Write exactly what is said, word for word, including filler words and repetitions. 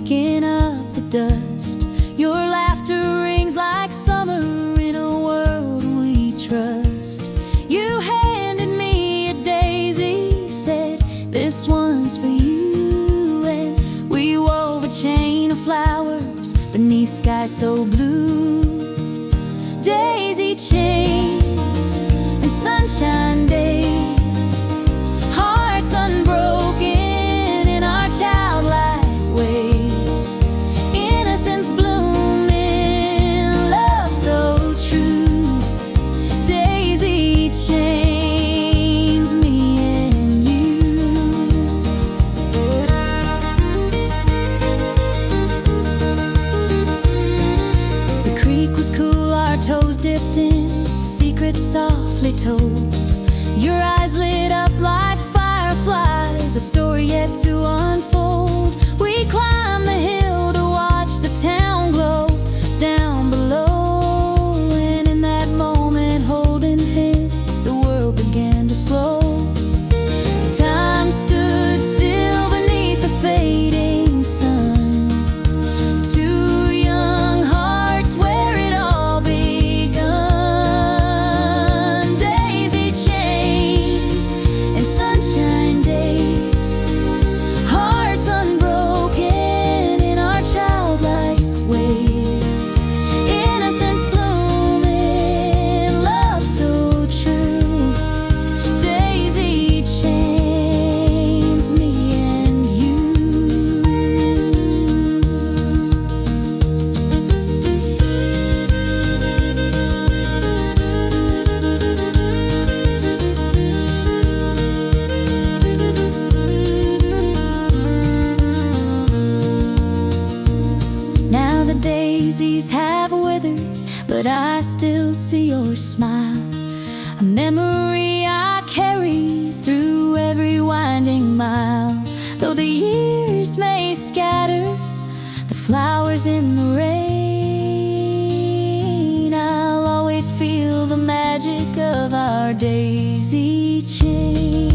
kicking up the dust. Your laughter rings like summer in a world we trust. You handed me a daisy, said, "This one's for you," and we wove a chain of flowers beneath sky so blue. Daisy chains and sunshine days, hearts unbroken in our childlike ways, innocence blooming, love so true. Daisy chains, me and you. The creek was cool, our toes dipped in, secrets softly told. Your eyes lit up like fireflies, a story yet to unfold. We climbed the hill to watch the town glow down below, and in that moment, holding hands, the world began to slow. Time stood still beneath the fading sun. Two young hearts where it all begun. Daisy chains and sunshine days, hearts unbroken in our childlike ways, innocence blooming, love so true. Daisy chains, me and you. Now the daisies have withered, but I still see your smile, a memory I carry through every winding mile. Though the years may scatter the flowers in the rain, I'll always feel the magic of our daisy chain.